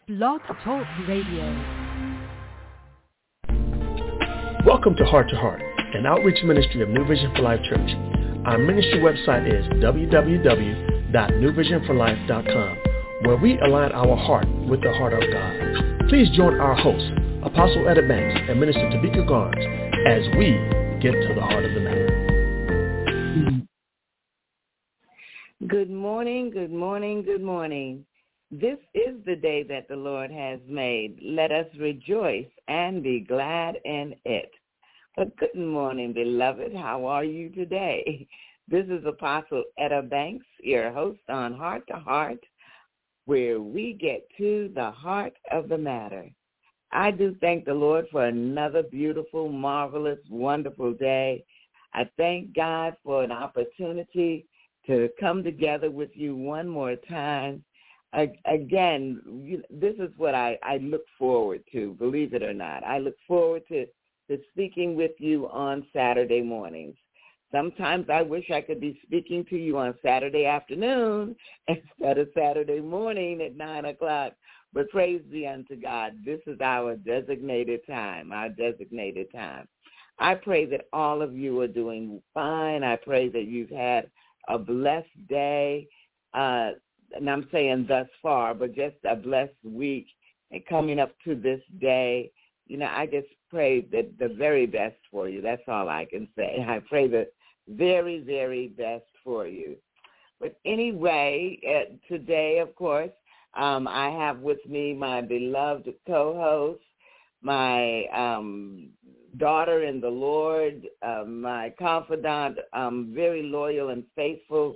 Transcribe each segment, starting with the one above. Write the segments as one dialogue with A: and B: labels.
A: Blog Talk Radio.
B: Welcome to Heart, an outreach ministry of New Vision for Life Church. Our ministry website is www.newvisionforlife.com, where we align our heart with the heart of God. Please join our host, Apostle Etta Banks and Minister Tabika Garnes, as we get to the heart of the matter.
C: Good morning, good morning, good morning. This is the day that the Lord has made. Let us rejoice and be glad in it. But good morning, beloved. How are you today? This is Apostle Etta Banks, your host on Heart to Heart, where we get to the heart of the matter. I do thank the Lord for another beautiful, marvelous, wonderful day. I thank God for an opportunity to come together with you one more time. Again, this is what I look forward to, believe it or not. I look forward to speaking with you on Saturday mornings. Sometimes I wish I could be speaking to you on Saturday afternoon instead of Saturday morning at 9 o'clock. But praise be unto God. This is our designated time, I pray that all of you are doing fine. I pray that you've had a blessed day. And I'm saying thus far, but just a blessed week and coming up to this day. I just pray that the very best for you. That's all I can say. I pray the very, very best for you. But anyway, today, of course, I have with me my beloved co-host, my daughter in the Lord, my confidant, very loyal and faithful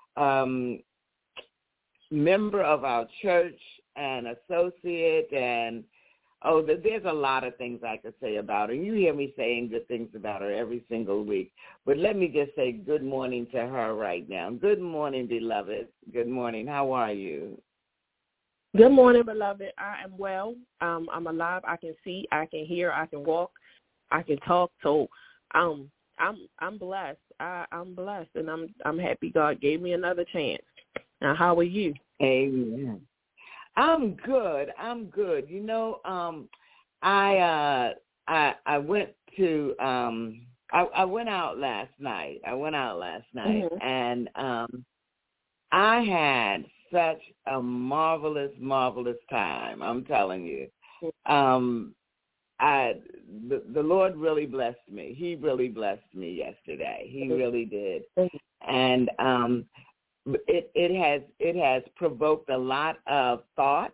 C: member of our church and associate, and there's a lot of things I could say about her. You hear me saying good things about her every single week. But let me just say good morning to her right now. Good morning, beloved. Good morning. How are you?
D: Good morning, beloved. I am well. I'm alive. I can see. I can hear. I can walk. I can talk. So I'm blessed. I'm blessed, and I'm happy God gave me another chance. Now, how are you?
C: Amen. I'm good. I went to I went out last night.
D: Mm-hmm.
C: And I had such a marvelous time. I'm telling you. The Lord really blessed me. He really blessed me yesterday. He really did. And it has provoked a lot of thought.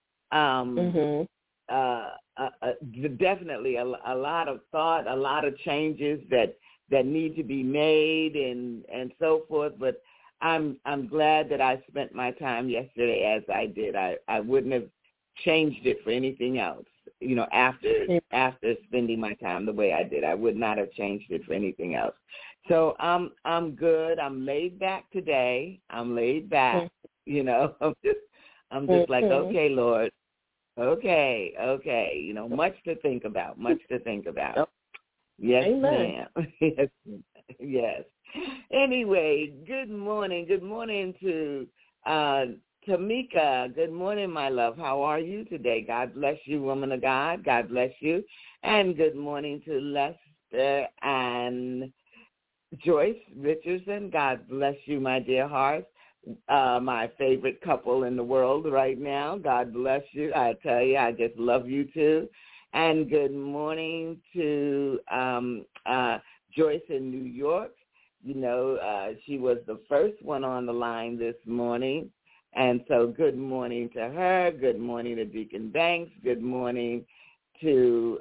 C: Definitely a lot of thought, a lot of changes that need to be made and so forth. But I'm glad that I spent my time yesterday as I did. I wouldn't have changed it for anything else. After spending my time the way I did, I would not have changed it for anything else. So I'm good. I'm laid back today. I'm laid back. I'm just like, okay, Lord. Okay. Much to think about. Yes,
D: Amen.
C: ma'am. Yes. Anyway, good morning. Good morning to Tamika. Good morning, my love. How are you today? God bless you, woman of God. God bless you. And good morning to Lester and Joyce Richardson. God bless you, my dear heart. My favorite couple in the world right now. God bless you. I tell you, I just love you too. And good morning to Joyce in New York. She was the first one on the line this morning. And so good morning to her. Good morning to Deacon Banks. Good morning to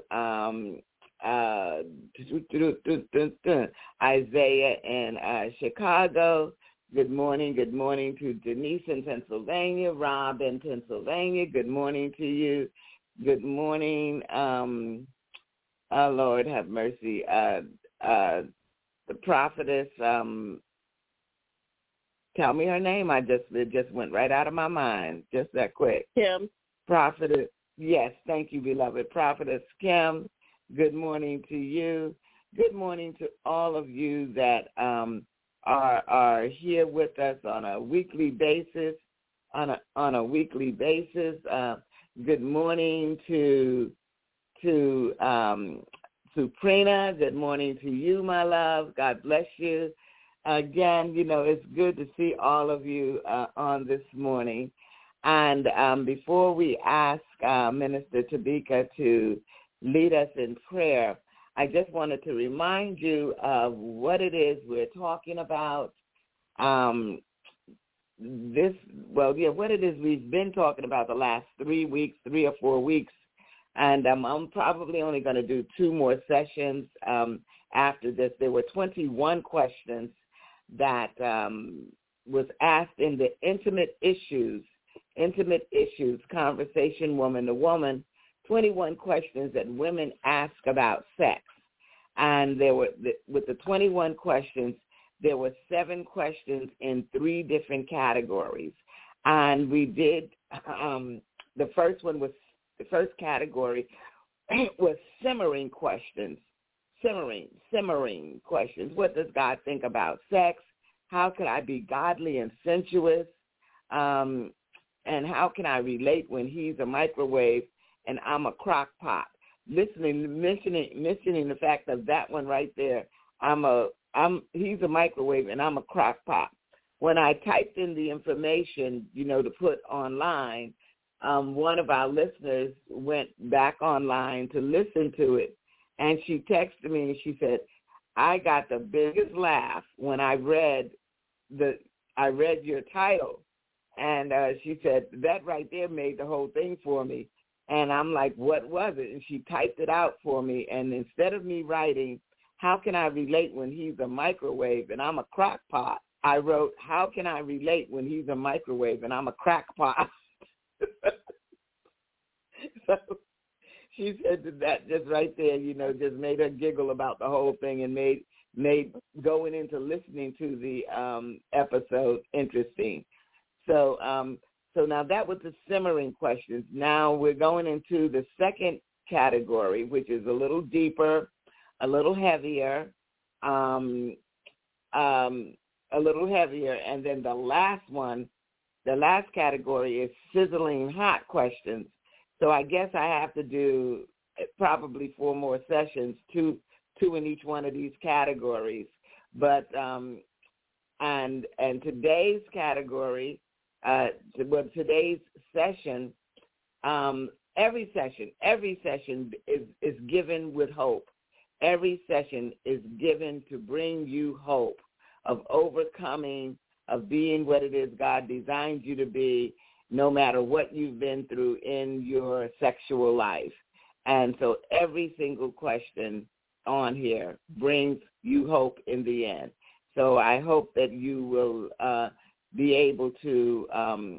C: Isaiah in Chicago. Good morning to Denise in Pennsylvania, Rob in Pennsylvania. Good morning to you. Good morning, Lord have mercy, the prophetess, tell me her name. It just went right out of my mind, just that quick.
D: Kim.
C: Prophetess, yes, thank you, beloved. Prophetess Kim, good morning to you. Good morning to all of you that are here with us on a weekly basis. Good morning to Prina. Good morning to you, my love. God bless you. Again, it's good to see all of you on this morning. And before we ask Minister Tabika to lead us in prayer, I just wanted to remind you of what it is we're talking about. What it is we've been talking about the last 3 or 4 weeks. And I'm probably only going to do 2 more sessions after this. There were 21 questions that was asked in the intimate issues conversation woman to woman, 21 questions that women ask about sex. And there were, with the 21 questions, there were 7 questions in 3 different categories. And we did, the first category was simmering questions. Simmering questions. What does God think about sex? How can I be godly and sensuous? And how can I relate when he's a microwave and I'm a crock pot? Mentioning the fact of that one right there. He's a microwave and I'm a crock pot. When I typed in the information, to put online, one of our listeners went back online to listen to it, and she texted me and she said, I got the biggest laugh when I read your title. And she said, that right there made the whole thing for me. And I'm like, what was it? And she typed it out for me. And instead of me writing, how can I relate when he's a microwave and I'm a crock pot, I wrote, how can I relate when he's a microwave and I'm a crack pot? So she said that just right there, just made her giggle about the whole thing and made going into listening to the episode interesting. So now that was the simmering questions. Now we're going into the second category, which is a little deeper, a little heavier, and then the last category is sizzling hot questions. So I guess I have to do probably 4 more sessions, two in each one of these categories. But and today's category, today's session, every session is given with hope. Every session is given to bring you hope of overcoming, of being what it is God designed you to be, no matter what you've been through in your sexual life. And so every single question on here brings you hope in the end. So I hope that you will be able to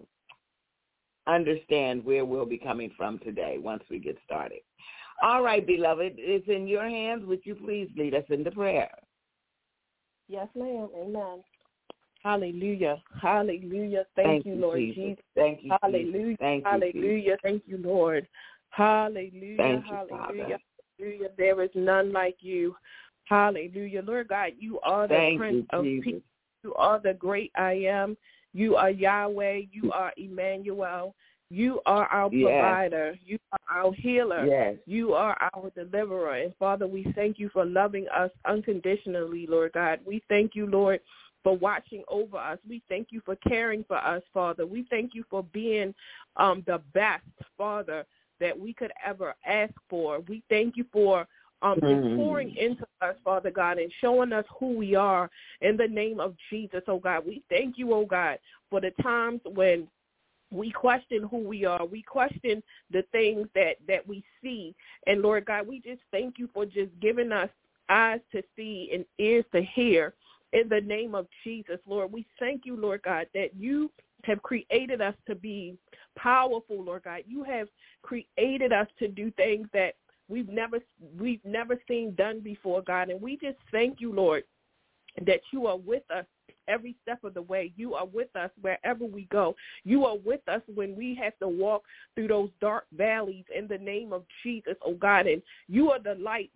C: understand where we'll be coming from today once we get started. All right, beloved, it's in your hands. Would you please lead us into prayer?
D: Yes, ma'am. Amen. Hallelujah. Hallelujah. Thank you, Lord Jesus.
C: Thank you.
D: Hallelujah.
C: Thank you,
D: hallelujah.
C: Jesus.
D: Thank you, Lord. Hallelujah.
C: Thank you,
D: hallelujah.
C: Father.
D: Hallelujah. There is none like you. Hallelujah. Lord God, you are the Prince of Peace. You are the great I am. You are Yahweh. You are Emmanuel. You are our provider. You are our healer.
C: Yes.
D: You are our deliverer. And, Father, we thank you for loving us unconditionally, Lord God. We thank you, Lord, for watching over us. We thank you for caring for us, Father. We thank you for being the best, Father, that we could ever ask for. We thank you for pouring into us, Father God, and showing us who we are in the name of Jesus, oh God. We thank you, oh God, for the times when we question who we are. We question the things that we see. And, Lord God, we just thank you for just giving us eyes to see and ears to hear in the name of Jesus, Lord. We thank you, Lord God, that you have created us to be powerful, Lord God. You have created us to do things that we've never seen done before, God. And we just thank you, Lord, that you are with us every step of the way. You are with us wherever we go. You are with us when we have to walk through those dark valleys in the name of Jesus, oh God. And you are the light that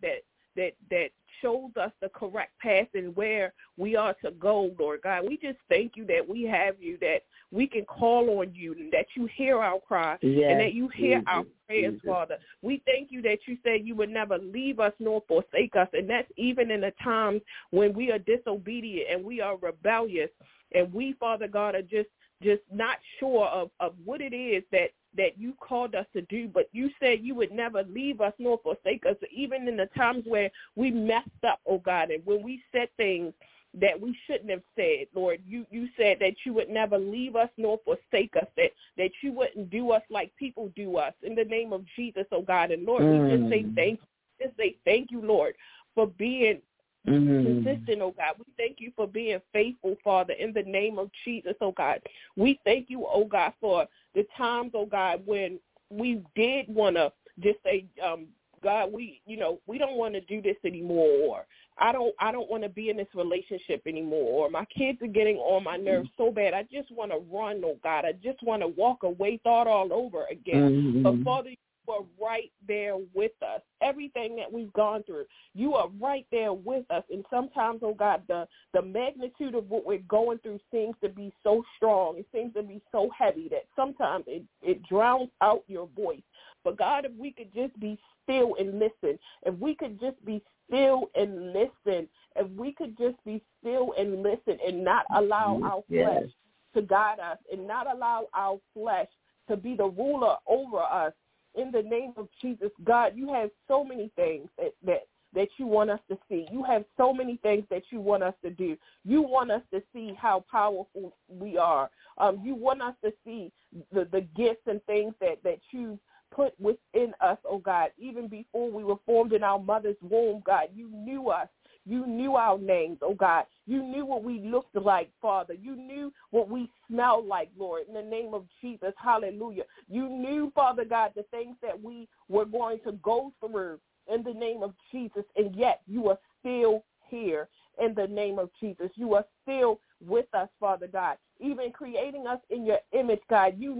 D: that shows us the correct path and where we are to go, Lord God. We just thank you that we have you, that we can call on you, and that you hear our cry, and that you hear our prayers, Father. We thank you that you said you would never leave us nor forsake us, and that's even in the times when we are disobedient and we are rebellious, and we, Father God, are just not sure of what it is that you called us to do, but you said you would never leave us nor forsake us, even in the times where we messed up, oh God, and when we said things that we shouldn't have said, Lord. You said that you would never leave us nor forsake us, that you wouldn't do us like people do us, in the name of Jesus, oh God. And Lord, we just say thank you. Just say thank you, Lord, for being consistent, oh God. We thank you for being faithful, Father, in the name of Jesus, oh God. We thank you, oh God, for the times, oh God, when we did want to just say, God, we don't want to do this anymore, or I don't want to be in this relationship anymore, or my kids are getting on my nerves so bad. I just want to run, oh God. I just want to walk away, start all over again. But Father, you are right there with us. Everything that we've gone through, you are right there with us. And sometimes, oh God, the magnitude of what we're going through seems to be so strong. It seems to be so heavy that sometimes it drowns out your voice. But God, if we could just be still and listen, if we could just be still and listen, if we could just be still and listen and not allow our flesh to guide us, and not allow our flesh to be the ruler over us, in the name of Jesus, God, you have so many things that you want us to see. You have so many things that you want us to do. You want us to see how powerful we are. You want us to see the gifts and things that you put within us, oh God. Even before we were formed in our mother's womb, God, you knew us. You knew our names, oh God. You knew what we looked like, Father. You knew what we smelled like, Lord, in the name of Jesus. Hallelujah. You knew, Father God, the things that we were going to go through in the name of Jesus, and yet you are still here in the name of Jesus. You are still with us, Father God. Even creating us in your image, God, you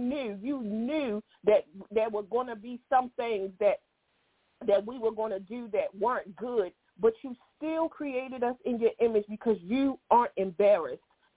D: knew that there were going to be some things that we were going to do that weren't good, but you still created us in your image because you aren't embarrassed.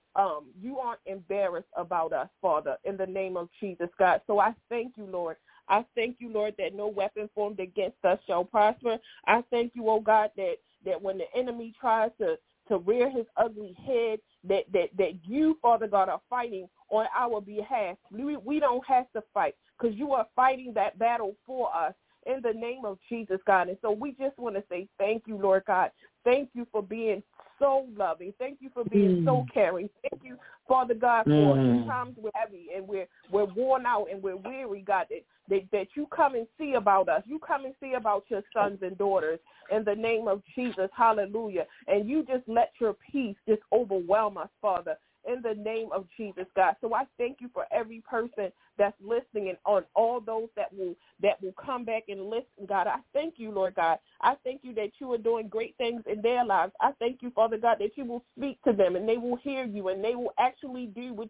D: You aren't embarrassed about us, Father, in the name of Jesus, God. So I thank you, Lord. I thank you, Lord, that no weapon formed against us shall prosper. I thank you, oh God, that when the enemy tries to rear his ugly head, that you, Father God, are fighting on our behalf. We don't have to fight because you are fighting that battle for us in the name of Jesus, God. And so we just want to say thank you, Lord God. Thank you for being so loving. Thank you for being so caring. Thank you, Father God, for times we're heavy and we're worn out and we're weary, God, that you come and see about us. You come and see about your sons and daughters in the name of Jesus. Hallelujah. And you just let your peace just overwhelm us, Father, in the name of Jesus, God. So I thank you for every person that's listening and on all those that will come back and listen, God. I thank you, Lord God. I thank you that you are doing great things in their lives. I thank you, Father God, that you will speak to them and they will hear you and they will actually do what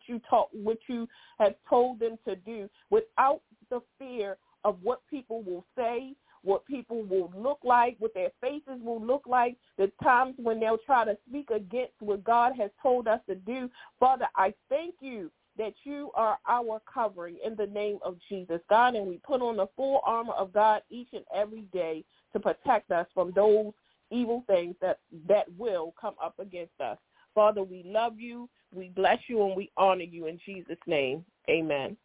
D: you have told them to do without the fear of what people will say, what people will look like, what their faces will look like, the times when they'll try to speak against what God has told us to do. Father, I thank you that you are our covering in the name of Jesus, God, and we put on the full armor of God each and every day to protect us from those evil things that will come up against us. Father, we love you, we bless you, and we honor you in Jesus' name. Amen.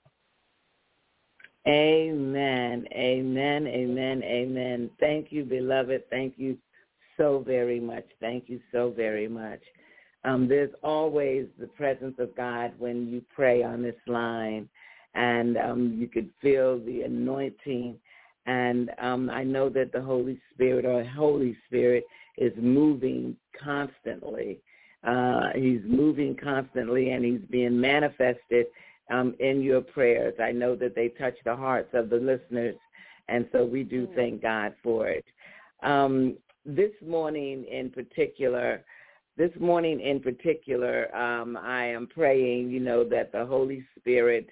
C: Amen, amen, amen, amen. Thank you, beloved. Thank you so very much. Thank you so very much. There's always the presence of God when you pray on this line, and you could feel the anointing. And I know that the Holy Spirit is moving constantly. He's moving constantly, and he's being manifested in your prayers. I know that they touch the hearts of the listeners, and so we do thank God for it. This morning in particular, I am praying, that the Holy Spirit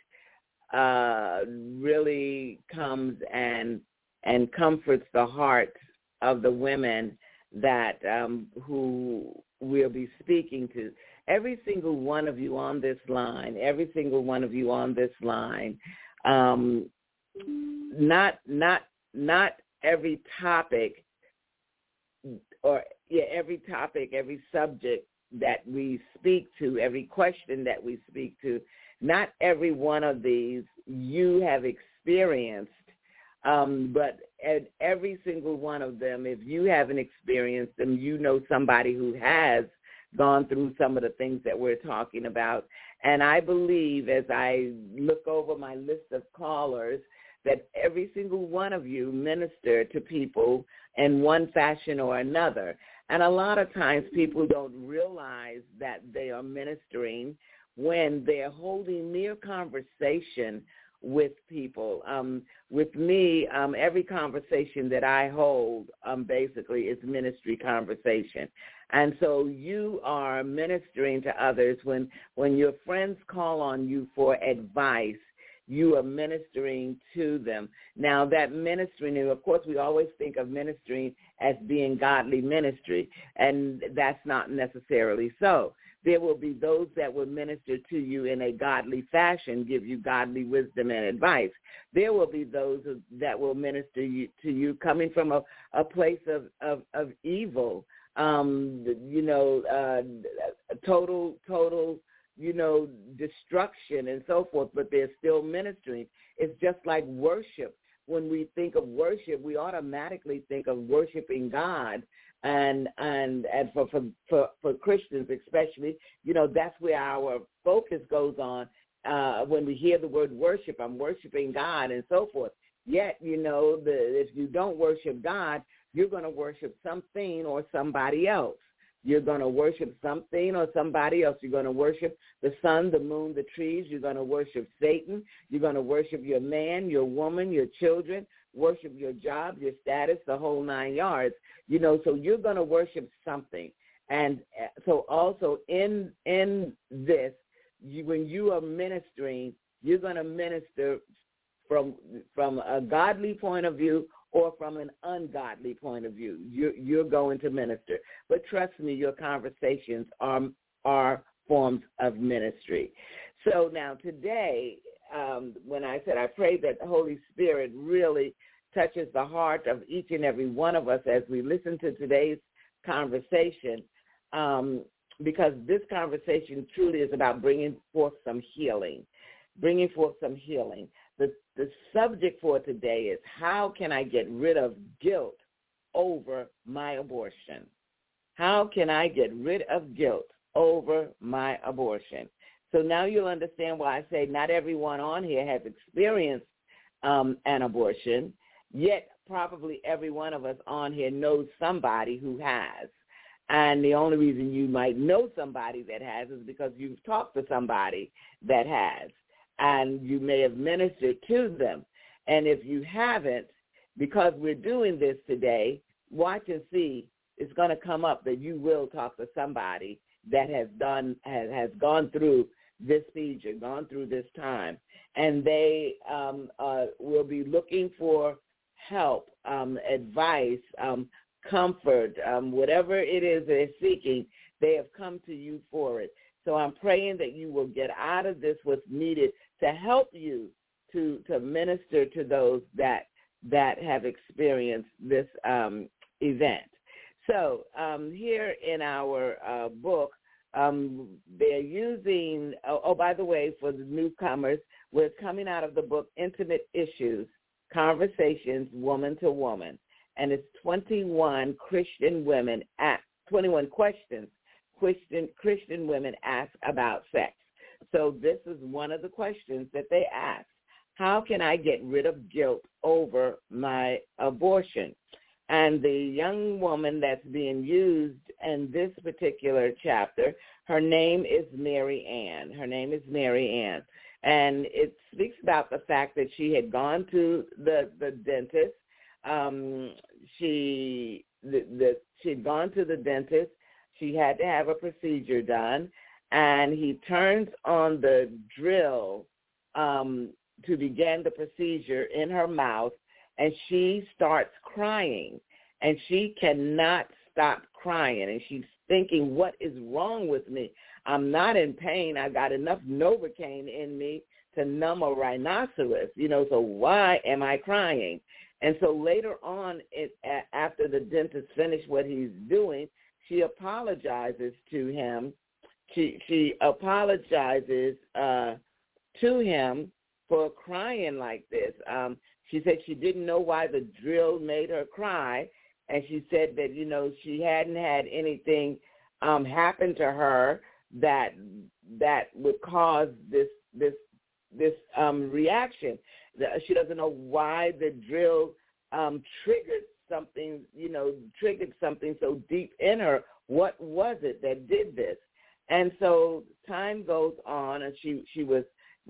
C: really comes and comforts the hearts of the women that who we'll be speaking to. Every single one of you on this line, not every topic every subject that we speak to, every question that we speak to, not every one of these you have experienced, but at every single one of them, if you haven't experienced them, you know somebody who has gone through some of the things that we're talking about. And I believe, as I look over my list of callers, that every single one of you minister to people in one fashion or another. And a lot of times people don't realize that they are ministering when they're holding mere conversation with people. With me, every conversation that I hold basically is ministry conversation. And so you are ministering to others. When your friends call on you for advice, you are ministering to them. Now, that ministering, and of course, we always think of ministering as being godly ministry, and that's not necessarily so. There will be those that will minister to you in a godly fashion, give you godly wisdom and advice. There will be those that will minister to you coming from a place of evil, total destruction and so forth, but they're still ministering. It's just like worship. When we think of worship, we automatically think of worshiping God, and for Christians especially, that's where our focus goes on. When we hear the word worship, I'm worshiping God and so forth. Yet, if you don't worship God, you're going to worship something or somebody else. You're going to worship something or somebody else. You're going to worship the sun, the moon, the trees. You're going to worship Satan. You're going to worship your man, your woman, your children, worship your job, your status, the whole 9 yards. So you're going to worship something. And so also in this, when you are ministering, you're going to minister from a godly point of view or from an ungodly point of view. You're going to minister. But trust me, your conversations are forms of ministry. So now today, when I said I pray that the Holy Spirit really touches the heart of each and every one of us as we listen to today's conversation, because this conversation truly is about bringing forth some healing. The subject for today is, how can I get rid of guilt over my abortion? How can I get rid of guilt over my abortion? So now you'll understand why I say not everyone on here has experienced an abortion, yet probably every one of us on here knows somebody who has. And the only reason you might know somebody that has is because you've talked to somebody that has, and you may have ministered to them. And if you haven't, because we're doing this today, watch and see, it's going to come up that you will talk to somebody that has gone through this procedure, gone through this time, and they will be looking for help, advice, comfort, whatever it is they're seeking. They have come to you for it. So I'm praying that you will get out of this what's needed to help you to minister to those that have experienced this event. So here in our book, they're using, by the way, for the newcomers, we're coming out of the book Intimate Issues, Conversations Woman to Woman, and it's 21 Christian women 21 questions Christian women ask about sex. So this is one of the questions that they ask. How can I get rid of guilt over my abortion? And the young woman that's being used in this particular chapter, her name is Mary Ann. And it speaks about the fact that she had gone to the dentist. She'd gone to the dentist. She had to have a procedure done, and he turns on the drill to begin the procedure in her mouth, and she starts crying, and she cannot stop crying, and she's thinking, what is wrong with me? I'm not in pain. I got enough Novocaine in me to numb a rhinoceros, so why am I crying? And so later on, after the dentist finished what he's doing, she apologizes to him. She apologizes to him for crying like this. She said she didn't know why the drill made her cry, and she said that, she hadn't had anything happen to her that would cause this reaction. She doesn't know why the drill triggered something so deep in her. What was it that did this? And so time goes on, and she was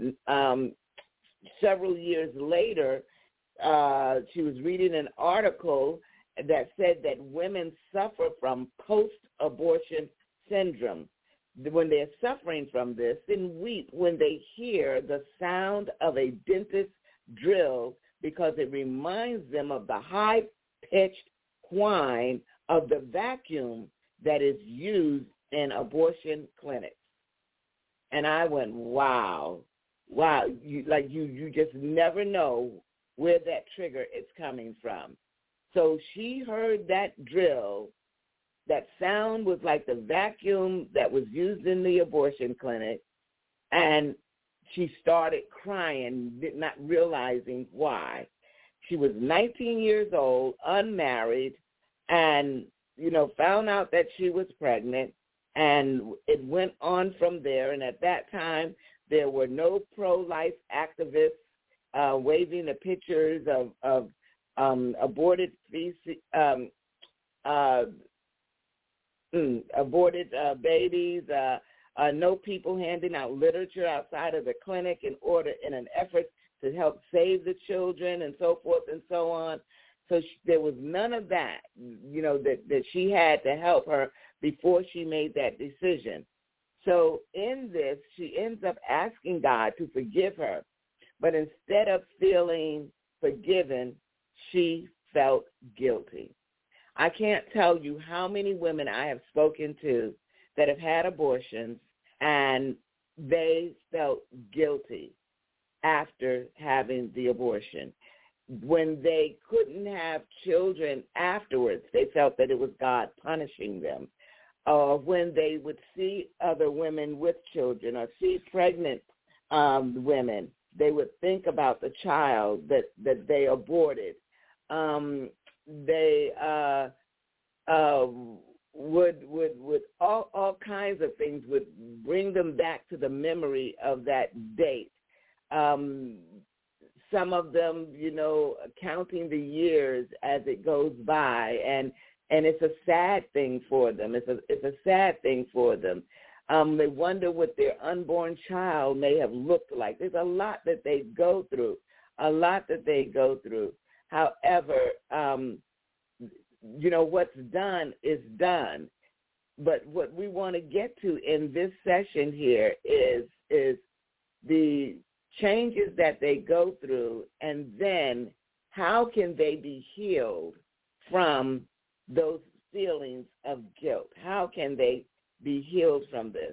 C: several years later, she was reading an article that said that women suffer from post-abortion syndrome. When they're suffering from this, then weep when they hear the sound of a dentist's drill, because it reminds them of the high-pitched whine of the vacuum that is used in abortion clinics. And I went, wow, you just never know where that trigger is coming from. So she heard that drill. That sound was like the vacuum that was used in the abortion clinic, and she started crying, not realizing why. She was 19 years old, unmarried, and, found out that she was pregnant, and it went on from there. And at that time, there were no pro-life activists waving the pictures of aborted feces, aborted babies, no people handing out literature outside of the clinic in an effort to help save the children, and so forth and so on. So there was none of that, that she had to help her before she made that decision. So in this, she ends up asking God to forgive her. But instead of feeling forgiven, she felt guilty. I can't tell you how many women I have spoken to that have had abortions, and they felt guilty after having the abortion. When they couldn't have children afterwards, they felt that it was God punishing them. When they would see other women with children or see pregnant women, they would think about the child that they aborted. They would all kinds of things would bring them back to the memory of that date. Some of them, counting the years as it goes by, and it's a sad thing for them. It's a sad thing for them. They wonder what their unborn child may have looked like. There's a lot that they go through, However, what's done is done. But what we want to get to in this session here is the changes that they go through, and then how can they be healed from those feelings of guilt? How can they be healed from this?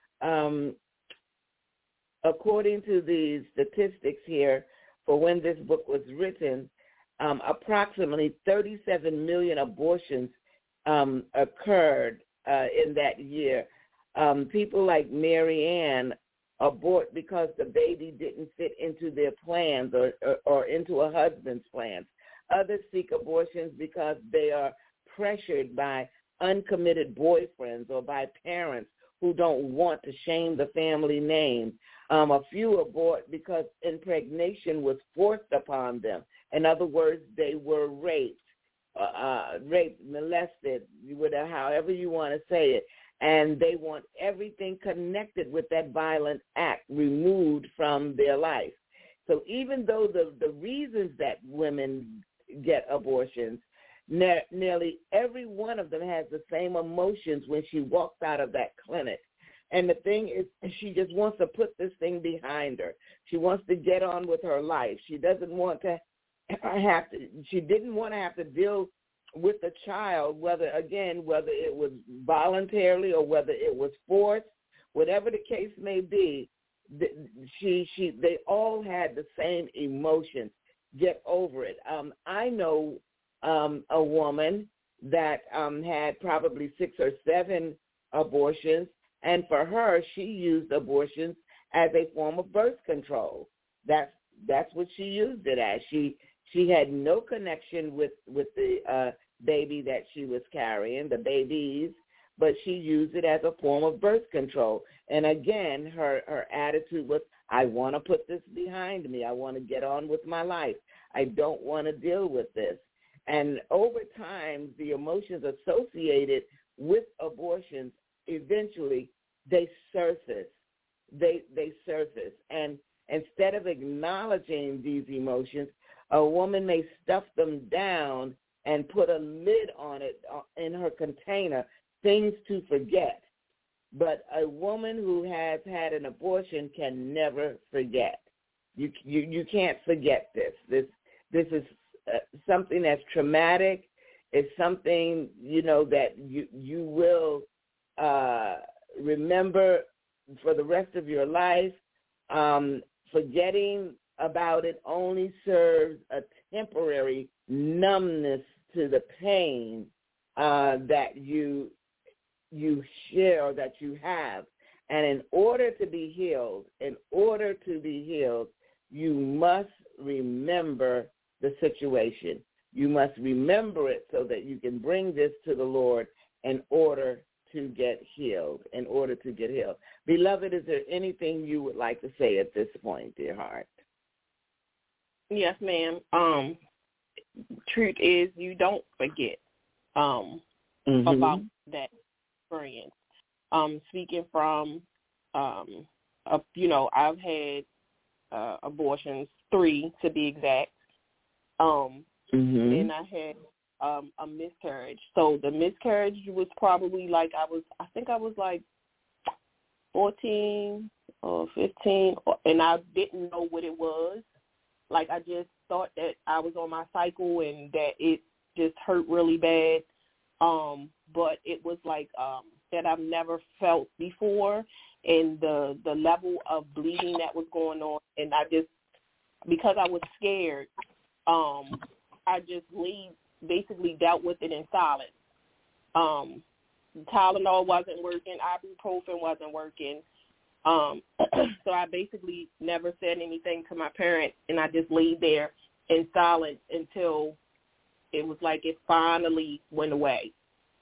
C: According to the statistics here, for when this book was written, approximately 37 million abortions occurred in that year. People like Mary Ann abort because the baby didn't fit into their plans or into a husband's plans. Others seek abortions because they are pressured by uncommitted boyfriends or by parents who don't want to shame the family name. A few abort because impregnation was forced upon them. In other words, they were raped, molested, however you want to say it, and they want everything connected with that violent act removed from their life. So even though the reasons that women get abortions, nearly every one of them has the same emotions when she walks out of that clinic. And the thing is, she just wants to put this thing behind her. She wants to get on with her life. She doesn't want to she didn't want to have to deal with the child, whether it was voluntarily or whether it was forced, whatever the case may be, they all had the same emotions. Get over it. I know a woman that had probably 6 or 7 abortions, and for her, she used abortions as a form of birth control. That's what she used it as. She had no connection with the baby that she was carrying, the babies, but she used it as a form of birth control. And again, her attitude was, I want to put this behind me. I want to get on with my life. I don't want to deal with this. And over time, the emotions associated with abortions, eventually, they surface. They surface. And instead of acknowledging these emotions, a woman may stuff them down and put a lid on it in her container, things to forget. But a woman who has had an abortion can never forget. You can't forget this. This is something that's traumatic. It's something, that you will remember for the rest of your life. Forgetting about it only serves a temporary numbness to the pain that you share or that you have. And in order to be healed, you must remember the situation. You must remember it so that you can bring this to the Lord in order to get healed, Beloved, is there anything you would like to say at this point, dear heart?
D: Yes, ma'am. Truth is, you don't forget about that experience. Speaking from, I've had abortions, 3 to be exact, and I had a miscarriage. So the miscarriage was probably I think I was 14 or 15, and I didn't know what it was. I just thought that I was on my cycle and that it just hurt really bad. But it was that I've never felt before, and the level of bleeding that was going on. And because I was scared, I just basically dealt with it in silence. Tylenol wasn't working, ibuprofen wasn't working. So I basically never said anything to my parents, and I just laid there in silence until it was it finally went away.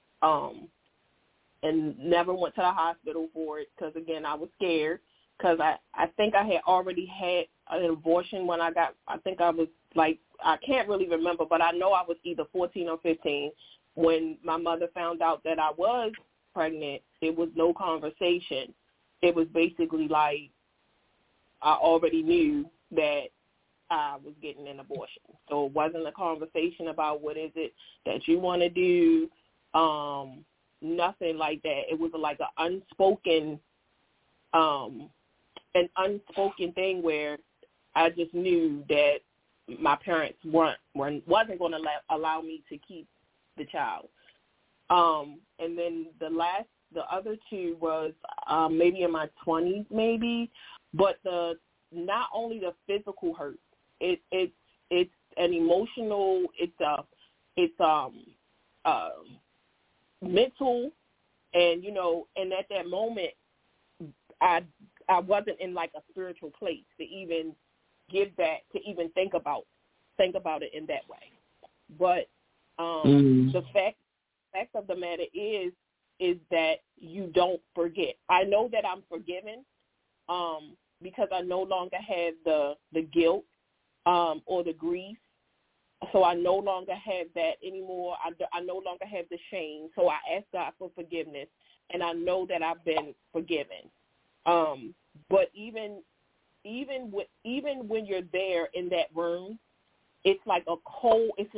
D: And never went to the hospital for it because, again, I was scared because I think I had already had an abortion when I think I was I can't really remember, but I know I was either 14 or 15 when my mother found out that I was pregnant. It was no conversation. It was basically I already knew that I was getting an abortion. So it wasn't a conversation about what is it that you want to do, nothing like that. It was an unspoken thing where I just knew that my parents wasn't going to allow me to keep the child. And then the other 2 was maybe in my 20s, maybe, but not only the physical hurt, it's an emotional, it's mental, and and at that moment, I wasn't in a spiritual place to even give that, to even think about it in that way. But the fact of the matter is that you don't forget. I know that I'm forgiven because I no longer have the guilt or the grief. So I no longer have that anymore. I no longer have the shame. So I ask God for forgiveness, and I know that I've been forgiven. But even when you're there in that room, it's cold. It's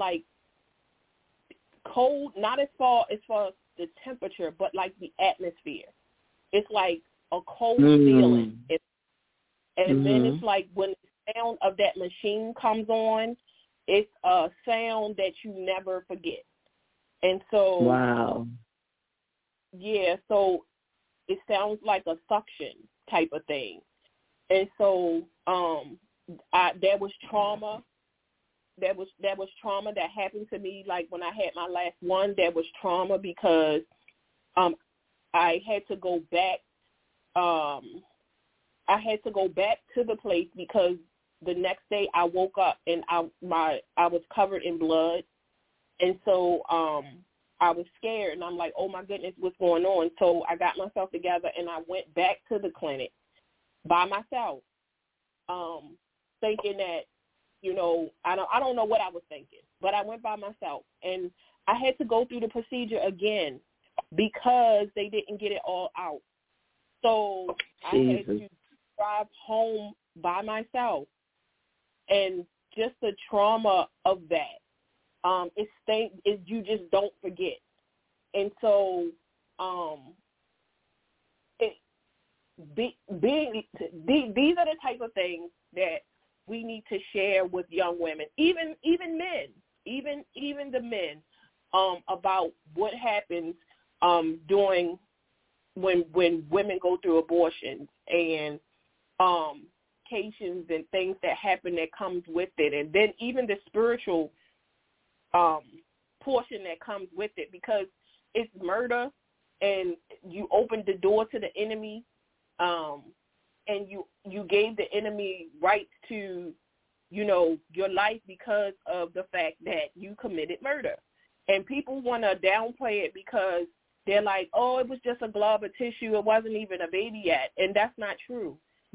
D: cold, not as far as the temperature, but the atmosphere. It's a cold feeling. And then it's when the sound of that machine comes on, it's a sound that you never forget. And so,
C: wow.
D: Yeah, so it sounds like a suction type of thing. And so there was trauma. There was trauma that happened to me. Like when I had my last one, there was trauma because I had to go back. I had to go back to the place because the next day I woke up and I was covered in blood, and so I was scared, and I'm like, oh my goodness, what's going on? So I got myself together and I went back to the clinic by myself, thinking that, you know, I don't know what I was thinking, but I went by myself, and I had to go through the procedure again because they didn't get it all out. So I had to drive home by myself, and just the trauma of that, you just don't forget. And so these are the type of things that we need to share with young women, even men, even the men, about what happens during when women go through abortions and cases and things that happen that comes with it, and then even the spiritual portion that comes with it, because it's murder, and you opened the door to the enemy, and you gave the enemy rights to, you know, your life because of the fact that you committed murder. And people want to downplay it because they're like, oh, it was just a glob of tissue, it wasn't even a baby yet, and that's not true.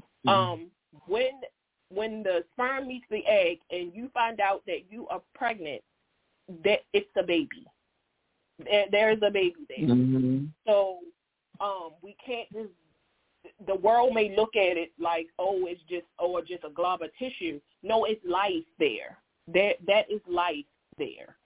D: When the sperm meets the egg and you find out that you are pregnant, that it's a baby. There is a baby there. Mm-hmm. So we can't just, the world may look at it like, it's just a glob of tissue. No, it's life there. That is life there.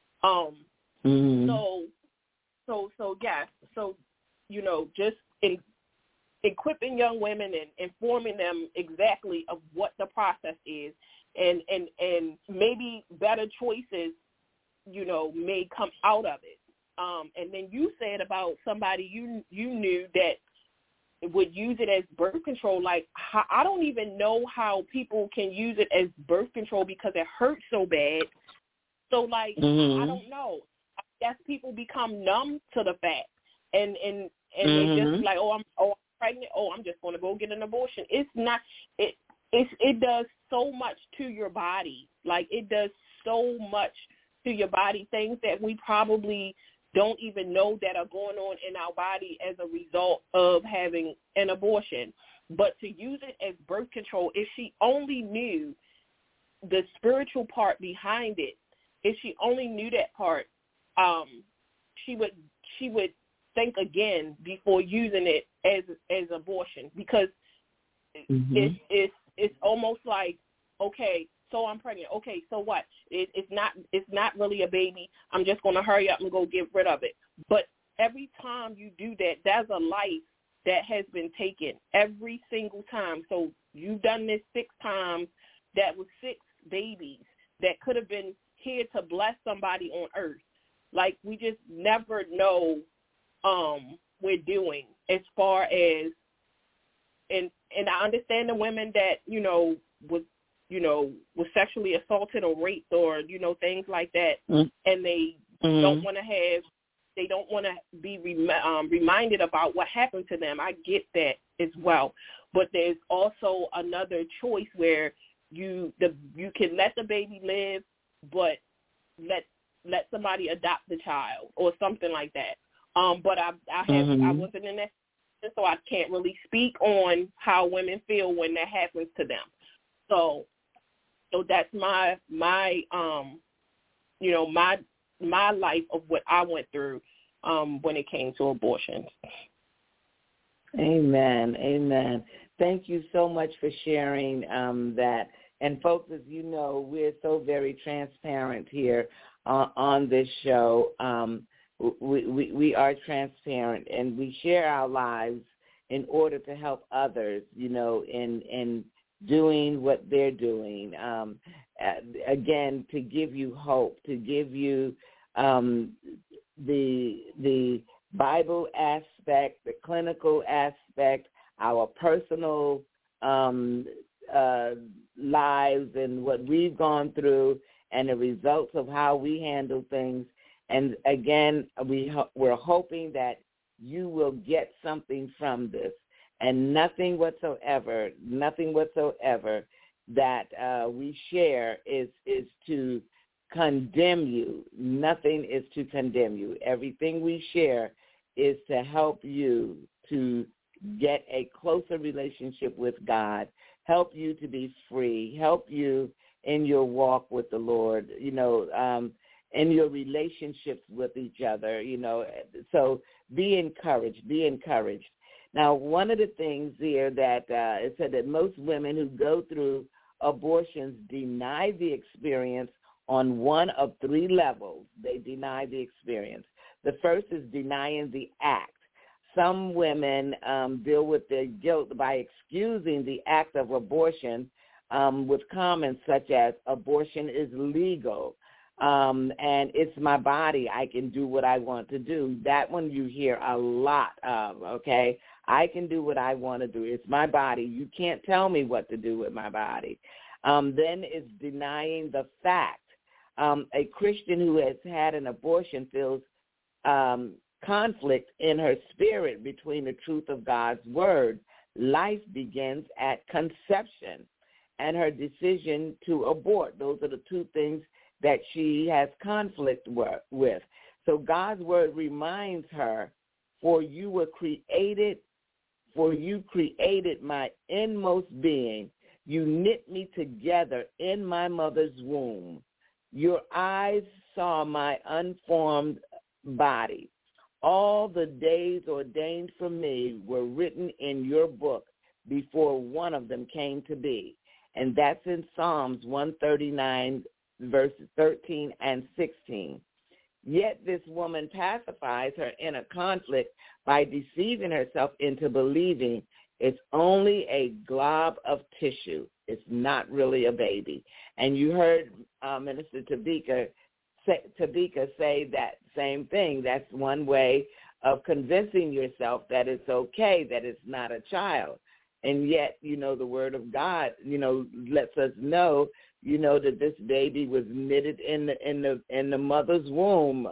D: So yes. So, you know, just equipping young women and informing them exactly of what the process is, and maybe better choices, you know, may come out of it. And then you said about somebody you knew that would use it as birth control. Like, I don't even know how people can use it as birth control because it hurts so bad. So, like, I don't know. I guess people become numb to the fact, and they just like, I'm pregnant. I'm just going to go get an abortion. It's not. It does so much to your body. Like, it does so much to your body, things that we probably don't even know that are going on in our body as a result of having an abortion. But to use it as birth control, if she only knew the spiritual part behind it, if she only knew that part, she would think again before using it as abortion, because it's almost like, okay, so I'm pregnant. Okay, so what? It's not really a baby. I'm just going to hurry up and go get rid of it. But every time you do that, there's a life that has been taken every single time. So you've done this 6 times. That was 6 babies that could have been here to bless somebody on earth. Like, we just never know we're doing as far as, and I understand the women that, was sexually assaulted or raped or, things like that, and they don't want to be reminded about what happened to them. I get that as well. But there's also another choice where you can let the baby live, but let somebody adopt the child or something like that. But I wasn't in that, so I can't really speak on how women feel when that happens to them. So that's my life of what I went through when it came to abortions.
C: Amen. Amen. Thank you so much for sharing that. And folks, as you know, we're so very transparent here on this show. We are transparent, and we share our lives in order to help others, in doing what they're doing. Again, to give you hope, to give you the Bible aspect, the clinical aspect, our personal lives and what we've gone through, and the results of how we handle things. And again, we're hoping that you will get something from this, and nothing whatsoever that we share is to condemn you. Nothing is to condemn you. Everything we share is to help you to get a closer relationship with God, help you to be free, help you in your walk with the Lord, in your relationships with each other, So be encouraged. Now, one of the things here that it said that most women who go through abortions deny the experience on one of three levels. They deny the experience. The first is denying the act. Some women deal with their guilt by excusing the act of abortion with comments such as, abortion is legal, and it's my body. I can do what I want to do. That one you hear a lot of, okay? I can do what I want to do. It's my body. You can't tell me what to do with my body. Then it's denying the fact. A Christian who has had an abortion feels conflict in her spirit between the truth of God's word. Life begins at conception and her decision to abort. Those are the two things that she has conflict with. So God's word reminds her, for you created my inmost being. You knit me together in my mother's womb. Your eyes saw my unformed body. All the days ordained for me were written in your book before one of them came to be. And that's in Psalms 139, verses 13 and 16. Yet this woman pacifies her inner conflict by deceiving herself into believing it's only a glob of tissue. It's not really a baby. And you heard Minister Tabika say that same thing. That's one way of convincing yourself that it's okay, that it's not a child. And yet, the word of God, lets us know, that this baby was knitted in the mother's womb.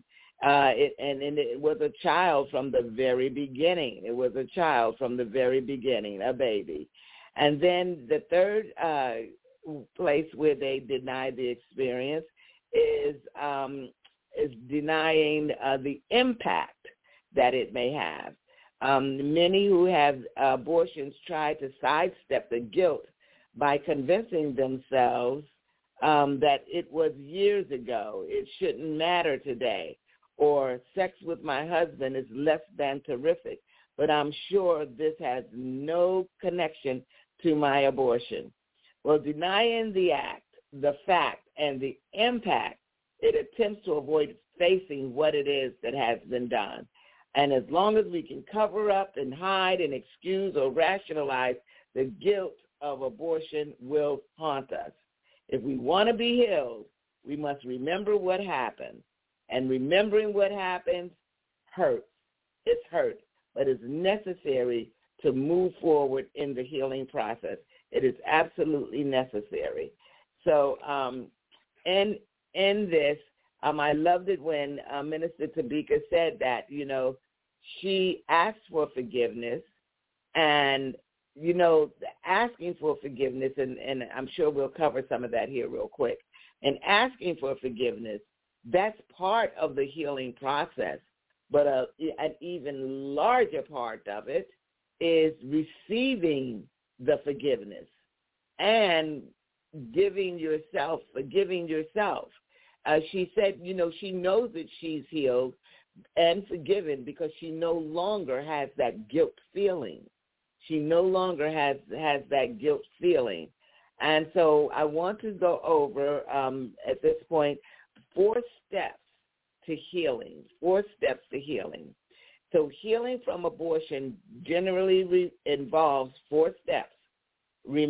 C: It was a child from the very beginning. It was a child from the very beginning, a baby. And then the third place where they deny the experience is denying the impact that it may have. Many who have abortions try to sidestep the guilt by convincing themselves that it was years ago, it shouldn't matter today, or sex with my husband is less than terrific, but I'm sure this has no connection to my abortion. Well, denying the act, the fact, and the impact, it attempts to avoid facing what it is that has been done. And as long as we can cover up and hide and excuse or rationalize, the guilt of abortion will haunt us. If we want to be healed, we must remember what happened. And remembering what happens hurts. It's hurt, but it's necessary to move forward in the healing process. It is absolutely necessary. So in this, I loved it when Minister Tabika said that, she asked for forgiveness, and, asking for forgiveness, and I'm sure we'll cover some of that here real quick, and asking for forgiveness, that's part of the healing process. But an even larger part of it is receiving the forgiveness and forgiving yourself. She said, she knows that she's healed and forgiven because she no longer has that guilt feeling. She no longer has that guilt feeling. And so I want to go over, at this point, 4 steps to healing. 4 steps to healing. So healing from abortion generally involves 4 steps: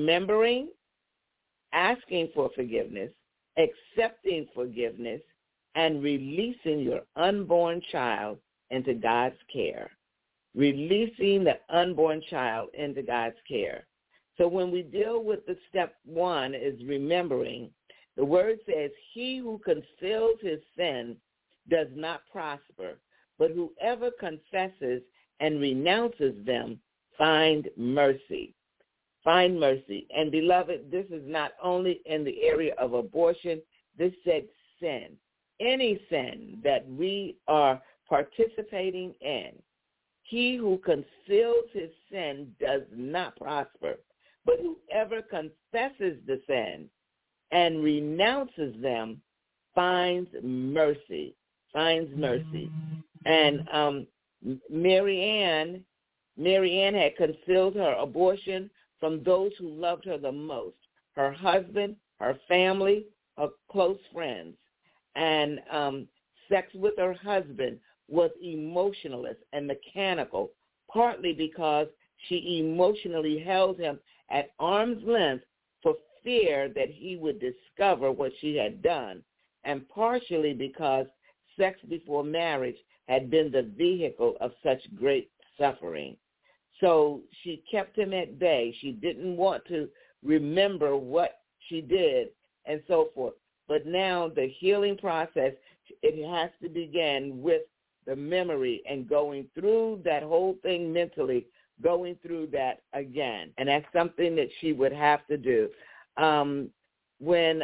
C: remembering, asking for forgiveness, accepting forgiveness, and releasing your unborn child into God's care. Releasing the unborn child into God's care. So when we deal with the step one is remembering, the word says, he who conceals his sin does not prosper, but whoever confesses and renounces them find mercy. Find mercy. And beloved, this is not only in the area of abortion. This said sin. Any sin that we are participating in. He who conceals his sin does not prosper, but whoever confesses the sin and renounces them finds mercy. Finds mercy. And Mary Ann had concealed her abortion from those who loved her the most, her husband, her family, her close friends. And sex with her husband was emotionless and mechanical, partly because she emotionally held him at arm's length for fear that he would discover what she had done, and partially because sex before marriage had been the vehicle of such great suffering. So she kept him at bay. She didn't want to remember what she did and so forth. But now the healing process, it has to begin with the memory and going through that whole thing mentally, going through that again. And that's something that she would have to do. When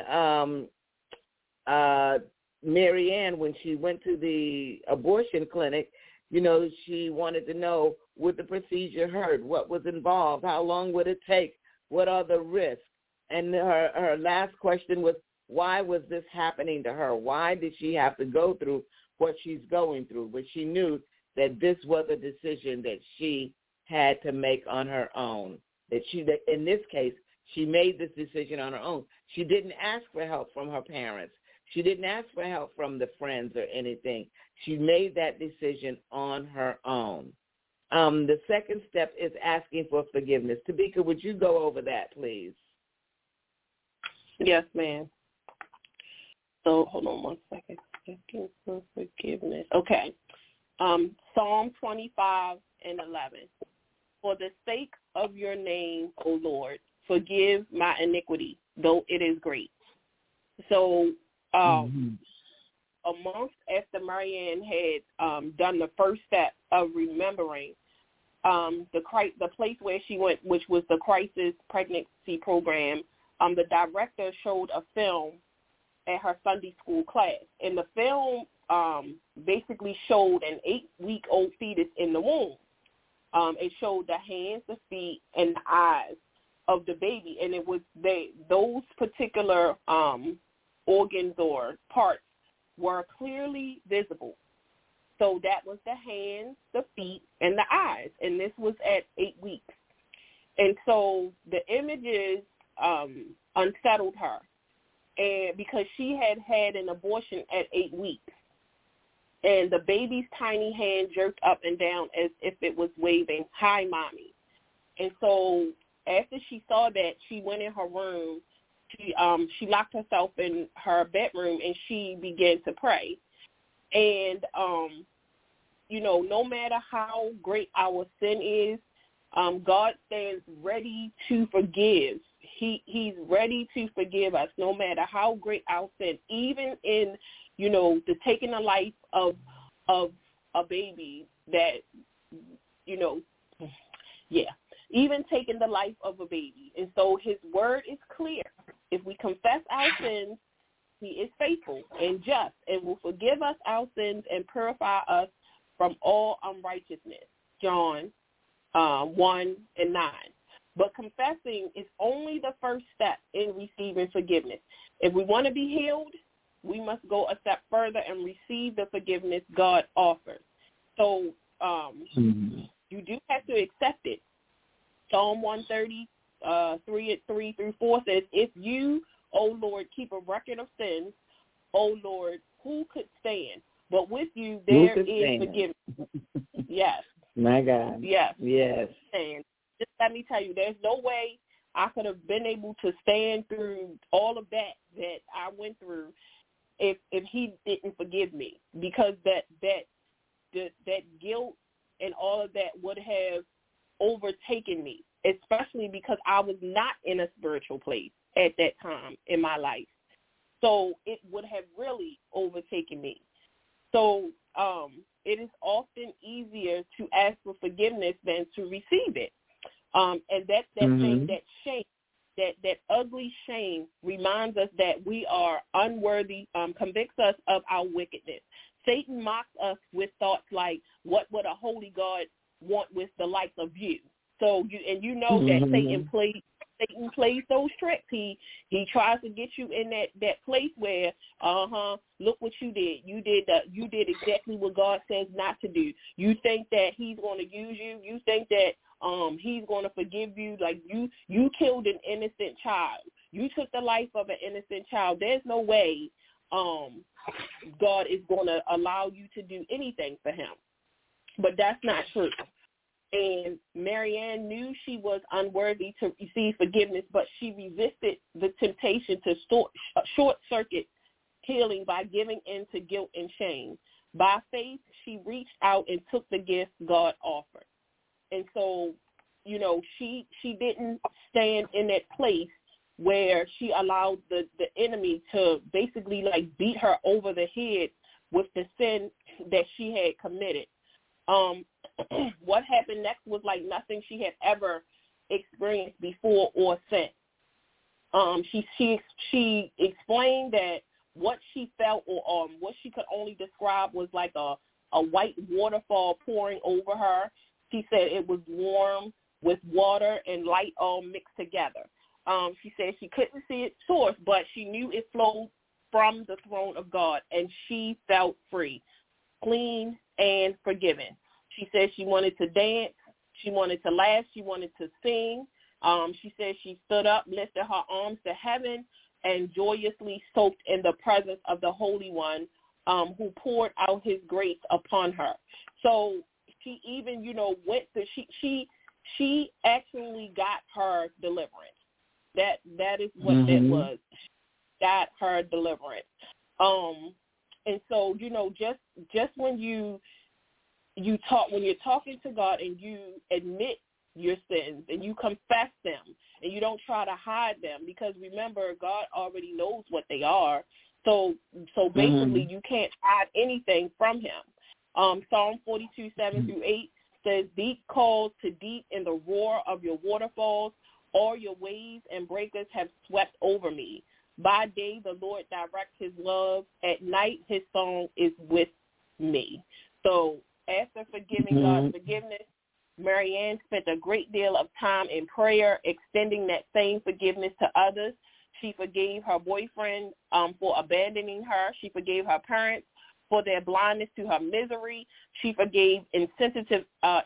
C: Mary Ann, when she went to the abortion clinic, she wanted to know, would the procedure hurt? What was involved? How long would it take? What are the risks? And her last question was, why was this happening to her? Why did she have to go through what she's going through? But she knew that this was a decision that she had to make on her own. That in this case, she made this decision on her own. She didn't ask for help from her parents. She didn't ask for help from the friends or anything. She made that decision on her own. The second step is asking for forgiveness. Tabika, would you go over that, please?
D: Yes, ma'am. So hold on one second. Asking for forgiveness. Okay. Psalm 25 and 11. For the sake of your name, O Lord, forgive my iniquity, though it is great. So a month after Marianne had done the first step of remembering the place where she went, which was the crisis pregnancy program, the director showed a film at her Sunday school class. And the film basically showed an 8-week-old fetus in the womb. It showed the hands, the feet, and the eyes of the baby. And it was those particular organs or parts were clearly visible. So that was the hands, the feet, and the eyes. And this was at 8 weeks. And so the images unsettled her, and because she had an abortion at 8 weeks. And the baby's tiny hand jerked up and down as if it was waving, "Hi, Mommy." And so after she saw that, she went in her room. She locked herself in her bedroom, and she began to pray. And, no matter how great our sin is, God stands ready to forgive. He's ready to forgive us no matter how great our sin, even in, the taking the life of a baby that, even taking the life of a baby. And so his word is clear. If we confess our sins, he is faithful and just and will forgive us our sins and purify us from all unrighteousness. John 1:9. But confessing is only the first step in receiving forgiveness. If we want to be healed, we must go a step further and receive the forgiveness God offers. So you do have to accept it. Psalm 130, 3-4 says, if you, O Lord, keep a record of sins, O Lord, who could stand? But with you there is forgiveness. Yes.
C: My God.
D: Yes.
C: Yes.
D: And just let me tell you, there's no way I could have been able to stand through all of that I went through if he didn't forgive me, because that guilt and all of that would have overtaken me, especially because I was not in a spiritual place at that time in my life. So it would have really overtaken me. So it is often easier to ask for forgiveness than to receive it. And that thing, that shame, that ugly shame reminds us that we are unworthy, convicts us of our wickedness. Satan mocks us with thoughts like, what would a holy God want with the likes of you? So you know that Satan plays those tricks. He tries to get you in that place where, look what you did. You did exactly what God says not to do. You think that he's going to use you. You think that he's going to forgive you. Like you killed an innocent child. You took the life of an innocent child. There's no way God is going to allow you to do anything for him. But that's not true. And Marianne knew she was unworthy to receive forgiveness, but she resisted the temptation to short-circuit healing by giving in to guilt and shame. By faith, she reached out and took the gift God offered. And so, she didn't stand in that place where she allowed the enemy to basically beat her over the head with the sin that she had committed. What happened next was like nothing she had ever experienced before or since. She explained that what she felt or what she could only describe was like a white waterfall pouring over her. She said it was warm with water and light all mixed together. She said she couldn't see its source, but she knew it flowed from the throne of God, and she felt free, clean, and forgiven. She said she wanted to dance, she wanted to laugh, she wanted to sing. She said she stood up, lifted her arms to heaven, and joyously soaked in the presence of the Holy One, who poured out his grace upon her. So she even, went through, she actually got her deliverance. That is what that was. She got her deliverance. And so, just when when you're talking to God and you admit your sins and you confess them and you don't try to hide them, because remember, God already knows what they are. So basically you can't hide anything from him. Psalm 42:7-8 says, deep calls to deep in the roar of your waterfalls. All your waves and breakers have swept over me. By day, the Lord directs his love. At night, his song is with me. So after forgiving God's forgiveness, Marianne spent a great deal of time in prayer, extending that same forgiveness to others. She forgave her boyfriend for abandoning her. She forgave her parents for their blindness to her misery. She forgave insensitive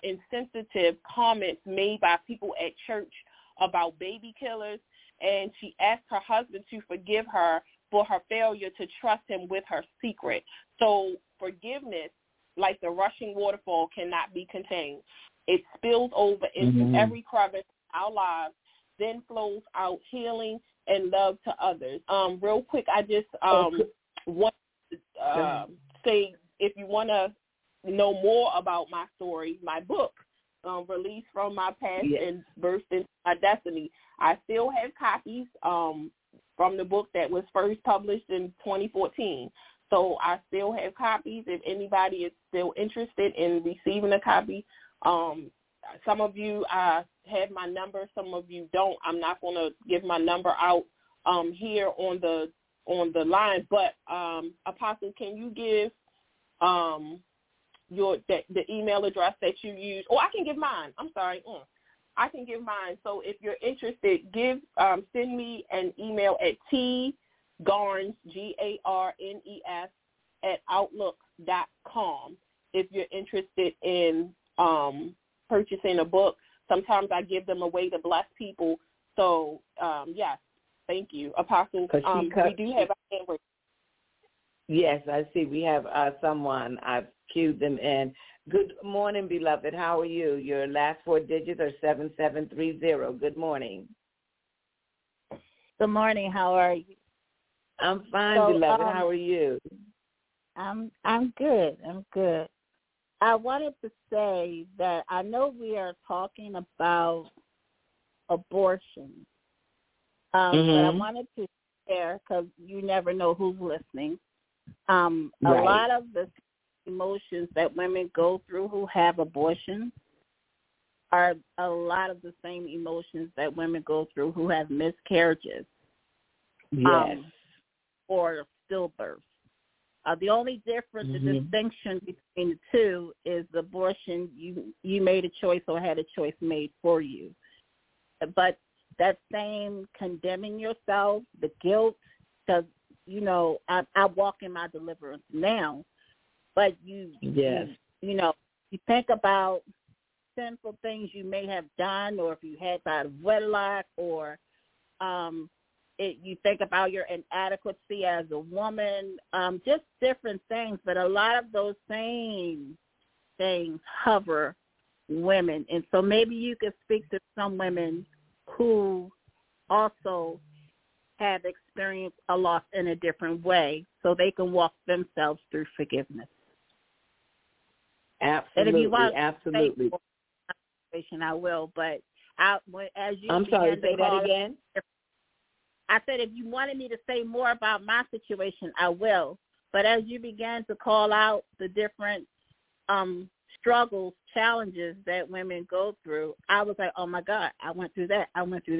D: comments made by people at church about baby killers. And she asked her husband to forgive her for her failure to trust him with her secret. So forgiveness, like the rushing waterfall, cannot be contained. It spills over into every crevice of our lives, then flows out healing and love to others. Real quick, I just want to say, if you want to know more about my story, my book, Released from My Past and Burst into My Destiny, I still have copies from the book that was first published in 2014. So I still have copies if anybody is still interested in receiving a copy. Some of you have my number, some of you don't. I'm not going to give my number out here on the line, but Apostle, can you give the email address that you use? Oh, I can give mine. I'm sorry. I can give mine. So if you're interested, send me an email at tgarnes, GARNES, @outlook.com if you're interested in purchasing a book. Sometimes I give them away to bless people. So, yes, thank you. Apostle, we do have a hand raise.
C: Yes, I see. We have someone. I've queued them in. Good morning, beloved. How are you? Your last four digits are 7730. Good morning.
A: Good morning. How are you?
C: I'm fine, beloved. How are you?
A: I'm good. I'm good. I wanted to say that I know we are talking about abortion, but I wanted to share, because you never know who's listening. A lot of the emotions that women go through who have abortions are a lot of the same emotions that women go through who have miscarriages, or stillbirths. The only difference, the distinction between the two, is the abortion, you made a choice or had a choice made for you. But that same condemning yourself, the guilt, because, I walk in my deliverance now, but you think about sinful things you may have done, or if you had out of wedlock, or you think about your inadequacy as a woman, just different things. But a lot of those same things hover women. And so maybe you could speak to some women who also have experienced a loss in a different way, so they can walk themselves through forgiveness.
C: Absolutely,
A: and if you want
C: absolutely.
A: I will, but as you
C: I'm sorry, say that again.
A: I said if you wanted me to say more about my situation, I will. But as you began to call out the different struggles, challenges that women go through, I was like, oh, my God, I went through that.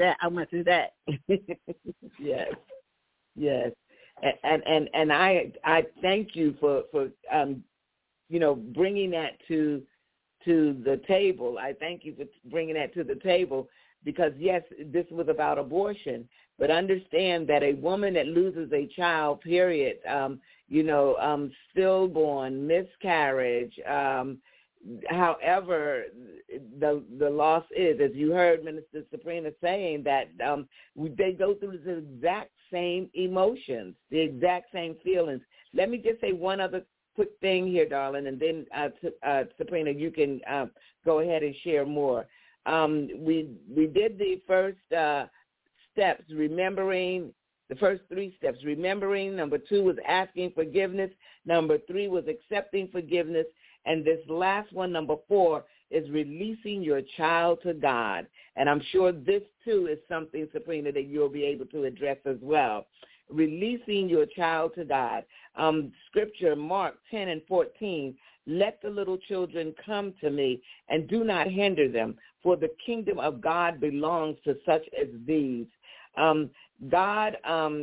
C: Yes. And I thank you for bringing that to the table. I thank you for bringing that to the table, because, yes, this was about abortion. But understand that a woman that loses a child, period, stillborn, miscarriage, however the loss is, as you heard Minister Sabrina saying, that they go through the exact same emotions, the exact same feelings. Let me just say one other quick thing here, darling, and then, Sabrina, you can go ahead and share more. We did the first steps, remembering the first 3 steps. Remembering, number 2 was asking forgiveness. Number 3 was accepting forgiveness. And this last one, number 4, is releasing your child to God. And I'm sure this, too, is something, Sabrina, that you'll be able to address as well. Releasing your child to God. Scripture, Mark 10:14, let the little children come to me, and do not hinder them, for the kingdom of God belongs to such as these. God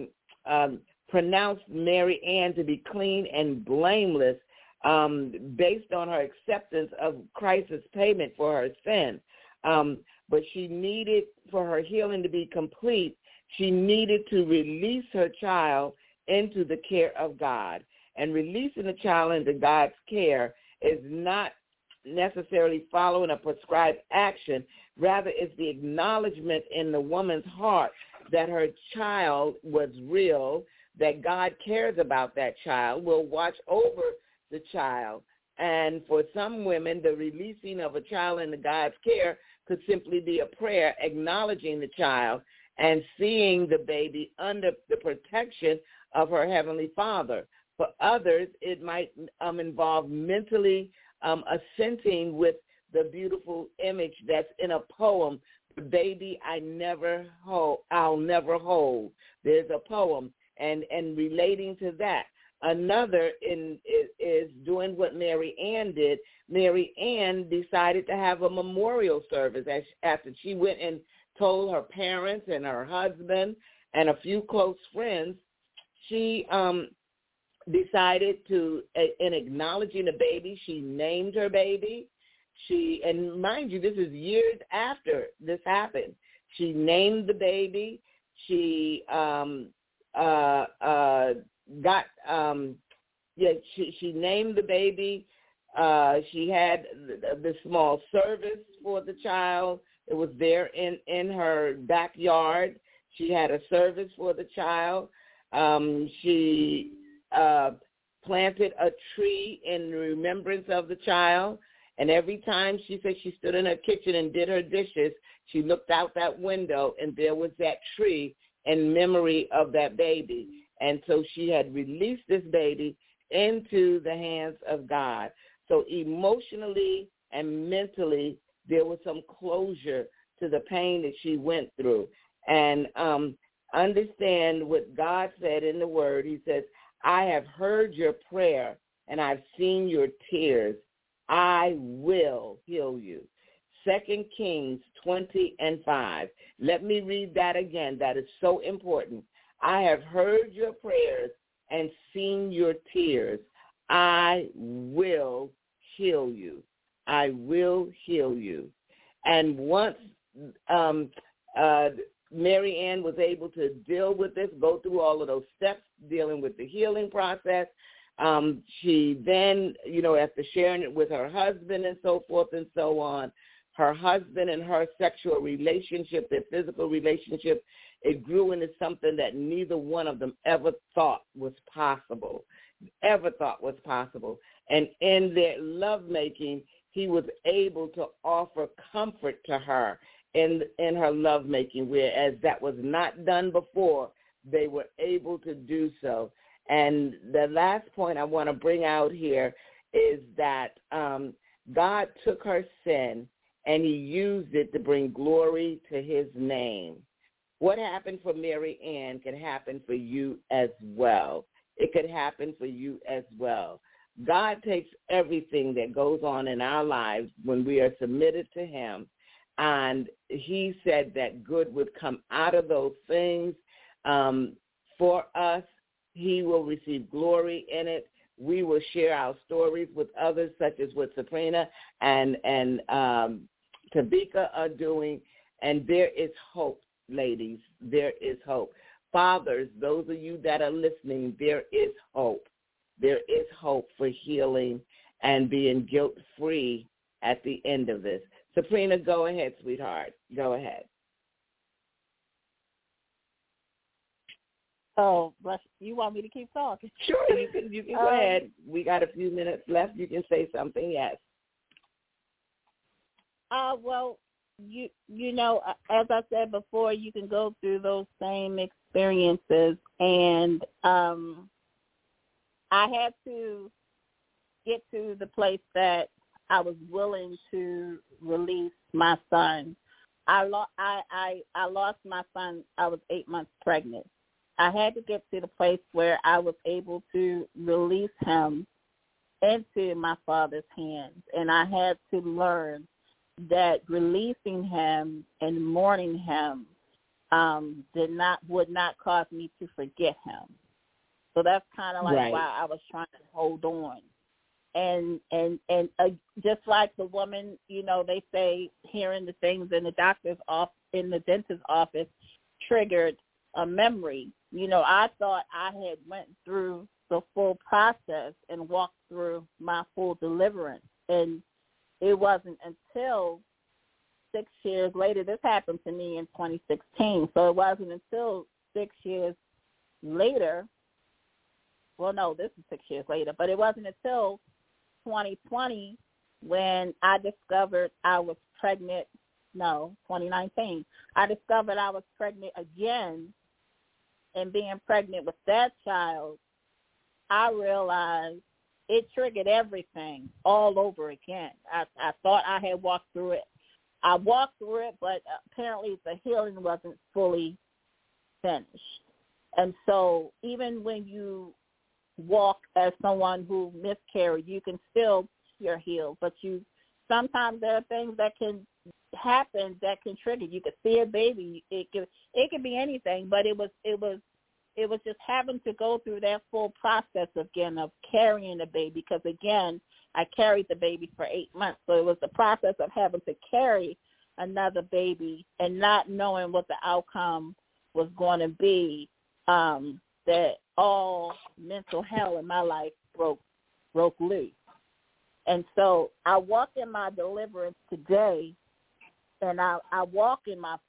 C: pronounced Mary Ann to be clean and blameless based on her acceptance of Christ's payment for her sin. But she needed, for her healing to be complete, she needed to release her child into the care of God. And releasing the child into God's care is not necessarily following a prescribed action. Rather, it's the acknowledgement in the woman's heart that her child was real, that God cares about that child, will watch over the child. And for some women, the releasing of a child into God's care could simply be a prayer acknowledging the child and seeing the baby under the protection of her Heavenly Father. For others, it might involve mentally assenting with the beautiful image that's in a poem, "The Baby I'll Never Hold." There's a poem, and relating to that. Another is doing what Mary Ann did. Mary Ann decided to have a memorial service after she went and told her parents and her husband and a few close friends. She decided to, in acknowledging the baby, she named her baby. And mind you, this is years after this happened. She named the baby. She she named the baby. She had the small service for the child. It was there in her backyard. She had a service for the child. She planted a tree in remembrance of the child. And every time she said she stood in her kitchen and did her dishes, she looked out that window and there was that tree in memory of that baby. And so she had released this baby into the hands of God. So emotionally and mentally, there was some closure to the pain that she went through. And understand what God said in the Word. He says, I have heard your prayer and I've seen your tears. I will heal you. 2 Kings 20:5. Let me read that again. That is so important. I have heard your prayers and seen your tears. I will heal you. I will heal you. And once Mary Ann was able to deal with this, go through all of those steps, dealing with the healing process, she then, after sharing it with her husband and so forth and so on, her husband and her sexual relationship, their physical relationship, it grew into something that neither one of them ever thought was possible. And in their lovemaking, he was able to offer comfort to her in her lovemaking, whereas that was not done before. They were able to do so. And the last point I want to bring out here is that God took her sin and he used it to bring glory to his name. What happened for Mary Ann can happen for you as well. It could happen for you as well. God takes everything that goes on in our lives when we are submitted to him, and he said that good would come out of those things for us. He will receive glory in it. We will share our stories with others, such as what Sabrina and Tabika are doing, and there is hope, ladies. There is hope. Fathers, those of you that are listening, there is hope. There is hope for healing and being guilt-free at the end of this. Sabrina, go ahead, sweetheart. Go ahead.
A: Oh, but you want me to keep talking?
C: Sure, you can go ahead. We got a few minutes left. You can say something, yes.
A: Well, you know, as I said before, you can go through those same experiences, and I had to get to the place that I was willing to release my son. I lost my son. I was 8 months pregnant. I had to get to the place where I was able to release him into my father's hands, and I had to learn that releasing him and mourning him would not cause me to forget him. So that's kind of like
C: right.
A: why I was trying to hold on. And just like the woman, you know, they say hearing the things in the doctor's office, in the dentist's office, triggered a memory. You know, I thought I had went through the full process and walked through my full deliverance, and it wasn't until 6 years later. This happened to me in 2016, so it wasn't until 6 years later. Well, no, this is 6 years later, but it wasn't until 2020 when I discovered I was pregnant. No, 2019. I discovered I was pregnant again, and being pregnant with that child, I realized it triggered everything all over again. I thought I had walked through it. I walked through it, but apparently the healing wasn't fully finished. And so even when you walk as someone who miscarried, you can still you're healed, but sometimes there are things that can happen that can trigger. You could see a baby. It could be anything, but it was just having to go through that full process again of carrying the baby, because again, I carried the baby for 8 months. So it was the process of having to carry another baby and not knowing what the outcome was going to be, that all mental hell in my life broke loose. And so I walk in my deliverance today, and I walk in my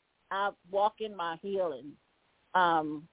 A: healing. God,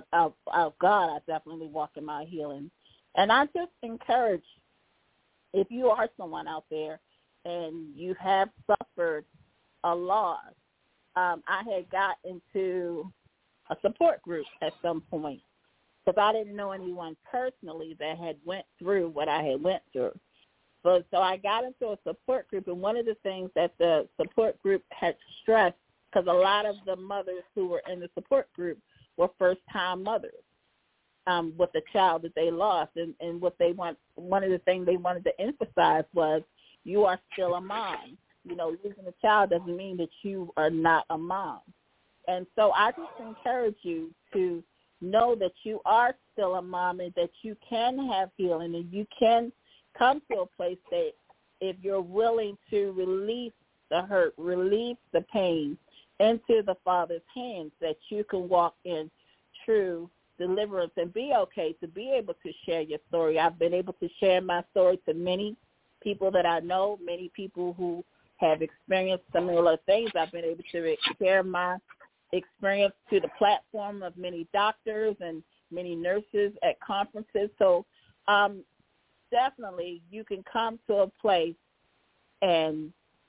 A: I definitely walk in my healing. And I just encourage, if you are someone out there and you have suffered a loss, I had got into a support group at some point, because I didn't know anyone personally that had went through what I had went through. So I got into a support group, and one of the things that the support group had stressed, because a lot of the mothers who were in the support group were first-time mothers with a child that they lost, and what they one of the things they wanted to emphasize was, you are still a mom. You know, losing a child doesn't mean that you are not a mom. And so I just encourage you to know that you are still a mom and that you can have healing and you can come to a place that if you're willing to release the hurt, release the pain into the Father's hands, that you can walk in true deliverance and be okay to be able to share your story. I've been able to share my story to many people that I know, many people who have experienced similar things. I've been able to share my experience to the platform of many doctors and many nurses at conferences. So definitely you can come to a place and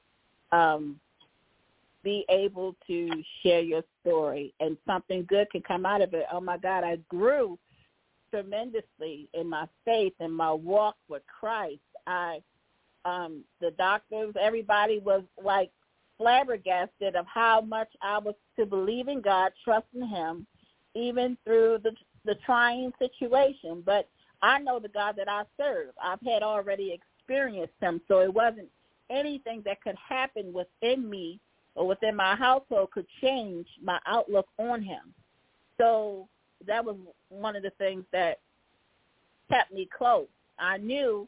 A: be able to share your story, and something good can come out of it. Oh, my God, I grew tremendously in my faith and my walk with Christ. The doctors, everybody was like flabbergasted of how much I was to believe in God, trusting him, even through the trying situation. But I know the God that I serve. I've had already experienced him, so it wasn't anything that could happen within me or within my household could change my outlook on him. So that was one of the things that kept me close. I knew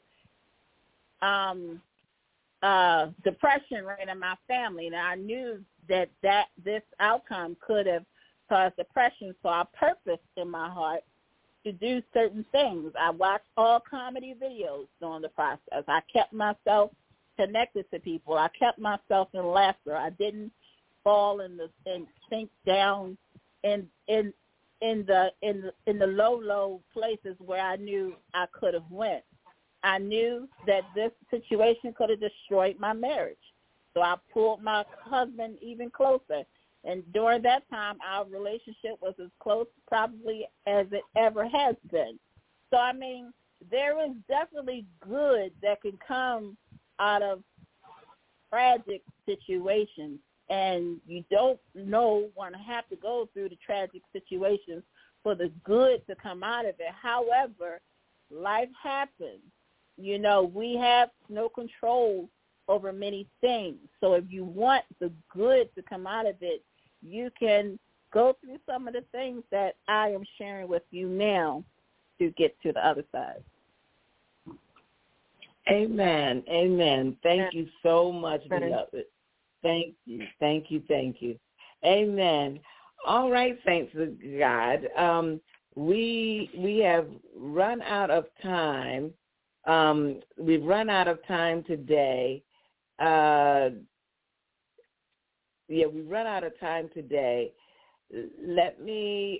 A: depression ran in my family, and I knew that this outcome could have caused depression, so I purposed in my heart to do certain things. I watched all comedy videos during the process. I kept myself connected to people. I kept myself in laughter. I didn't fall and sink down in the low places where I knew I could have went. I knew that this situation could have destroyed my marriage. So I pulled my husband even closer. And during that time, our relationship was as close probably as it ever has been. So, I mean, there is definitely good that can come out of tragic situations. And you don't want to have to go through the tragic situations for the good to come out of it. However, life happens. You know, we have no control over many things. So if you want the good to come out of it, you can go through some of the things that I am sharing with you now to get to the other side.
C: Amen. Amen. Thank you so much, beloved. Thank you. Thank you. Thank you. Amen. All right, saints of God. We have run out of time. We've run out of time today. We've run out of time today. Let me,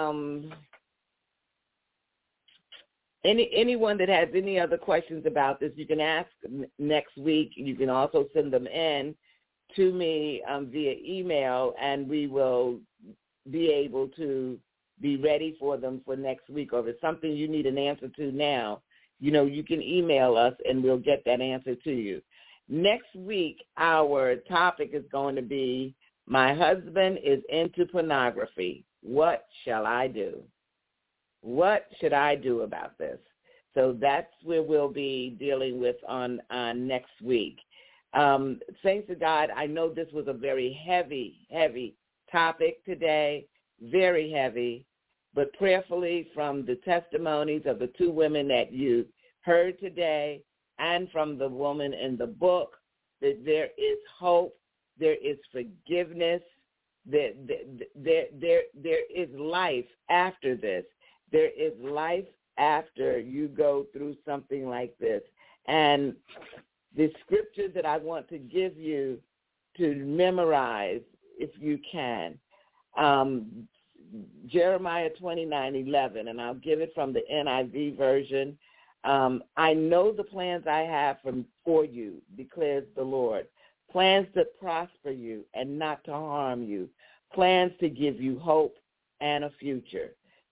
C: anyone that has any other questions about this, you can ask next week. You can also send them in to me via email, and we will be able to be ready for them for next week. Or if it's something you need an answer to now, you know, you can email us and we'll get that answer to you. Next week, our topic is going to be, my husband is into pornography. What shall I do? What should I do about this? So that's where we'll be dealing with on next week. Saints of God, I know this was a very heavy topic today, very heavy, but prayerfully from the testimonies of the two women that you heard today and from the woman in the book, that there is hope, there is forgiveness, there is life after this. There is life after you go through something like this. And the scripture that I want to give you to memorize, if you can, Jeremiah 29:11, and I'll give it from the NIV version. I know the plans I have for you, declares the Lord, plans to prosper you and not to harm you, plans to give you hope and a future.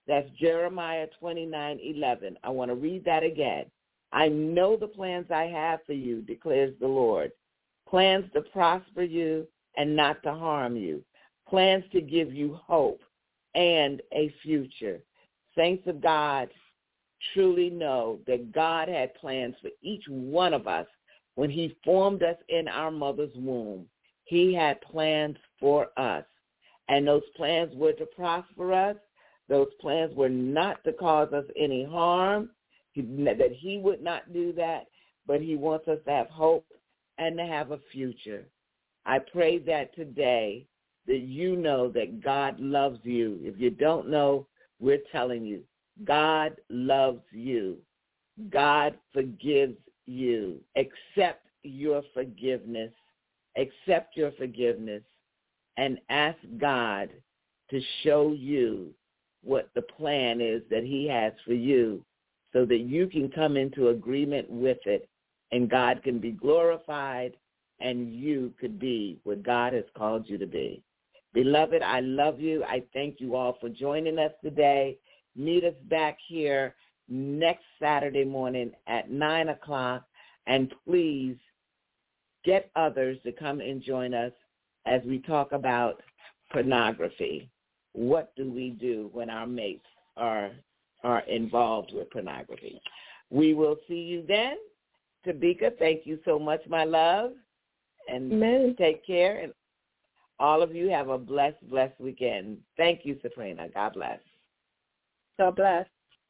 C: That's Jeremiah 29:11. I want to read that again. I know the plans I have for you, declares the Lord. Plans to prosper you and not to harm you. Plans to give you hope and a future. Saints of God, truly know that God had plans for each one of us when he formed us in our mother's womb. He had plans for us, and those plans were to prosper us. Those plans were not to cause us any harm, that he would not do that, but he wants us to have hope and to have a future. I pray that today that you know that God loves you. If you don't know, we're telling you, God loves you. God forgives you. Accept your forgiveness. Accept your forgiveness and ask God to show you what the plan is that he has for you so that you can come into agreement with it and God can be glorified and you could be what God has called you to be. Beloved, I love you. I thank you all for joining us today. Meet us back here next Saturday morning at 9 o'clock. And please get others to come and join us as we talk about pornography. What do we do when our mates are involved with pornography? We will see you then. Tabika, thank you so much, my love. And
D: Amen.
C: Take care. And all of you have a blessed weekend. Thank you, Sabrina. God bless.
A: God bless.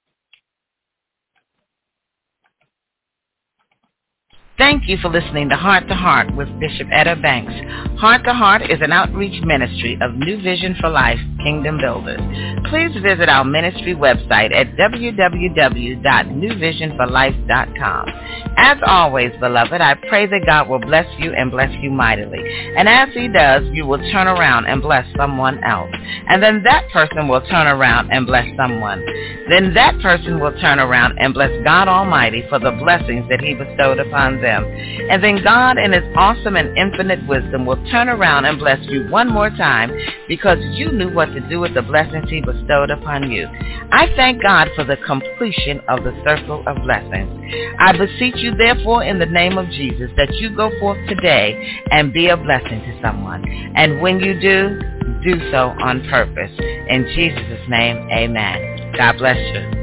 E: Thank you for listening to Heart to Heart with Bishop Etta Banks. Heart to Heart is an outreach ministry of New Vision for Life Kingdom Builders. Please visit our ministry website at www.newvisionforlife.com. As always, beloved, I pray that God will bless you and bless you mightily. And as he does, you will turn around and bless someone else. And then that person will turn around and bless someone. Then that person will turn around and bless God Almighty for the blessings that he bestowed upon them. And then God, in his awesome and infinite wisdom, will turn around and bless you one more time because you knew what to do with the blessings he bestowed upon you. I thank God for the completion of the circle of blessings. I beseech you, therefore, in the name of Jesus, that you go forth today and be a blessing to someone. And when you do so on purpose. In Jesus' name, amen. God bless you.